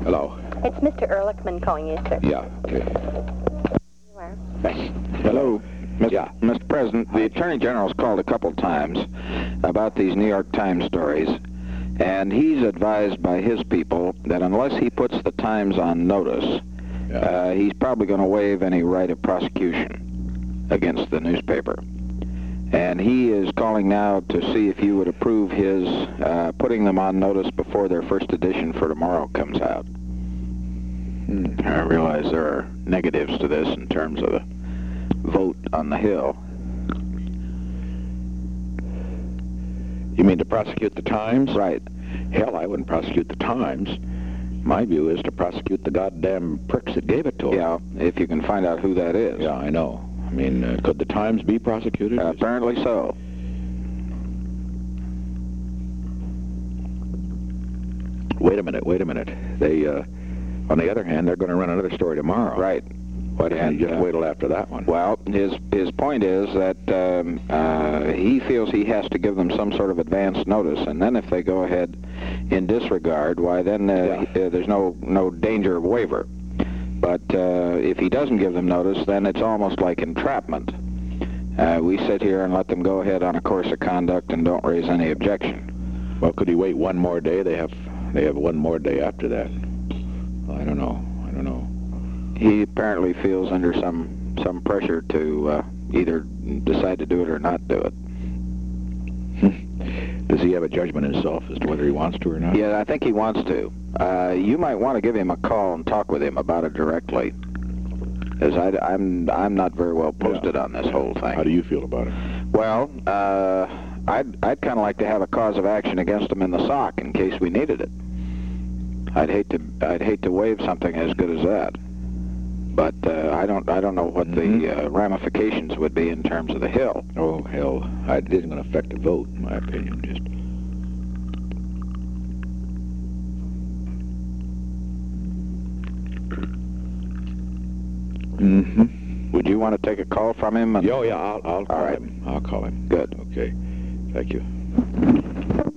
Hello. It's Mr. Ehrlichman calling you, sir. Yeah. Okay. You are. Hello. Yeah. Mr. President, the Attorney General's called a couple times about these New York Times stories, and he's advised by his people that unless he puts the Times on notice, he's probably going to waive any right of prosecution against the newspaper. And he is calling now to see if you would approve his putting them on notice before their first edition for tomorrow comes out. I realize there are negatives to this in terms of the vote on the Hill. You mean to prosecute the Times? Right. Hell, I wouldn't prosecute the Times. My view is to prosecute the goddamn pricks that gave it to them. Yeah, if you can find out who that is. Yeah, I know. I mean, could the Times be prosecuted? Apparently so. Wait a minute. They, on the other hand, they're going to run another story tomorrow. Right. Why don't you just wait till after that one? Well, his point is that he feels he has to give them some sort of advance notice, and then if they go ahead in disregard, why then there's no danger of waiver. But if he doesn't give them notice, then it's almost like entrapment. We sit here and let them go ahead on a course of conduct and don't raise any objection. Well, could he wait one more day? They have one more day after that. I don't know. He apparently feels under some pressure to either decide to do it or not do it. Does he have a judgment himself as to whether he wants to or not? Yeah, I think he wants to. You might want to give him a call and talk with him about it directly, because I'm not very well posted on this whole thing. How do you feel about it? Well, I'd kind of like to have a cause of action against him in the SOC in case we needed it. I'd hate to waive something as good as that. But I don't know what the ramifications would be in terms of the Hill. Oh, hell. It isn't going to affect the vote, in my opinion. Would you want to take a call from him? Oh, yeah, I'll call him. I'll call him. Good. Okay. Thank you.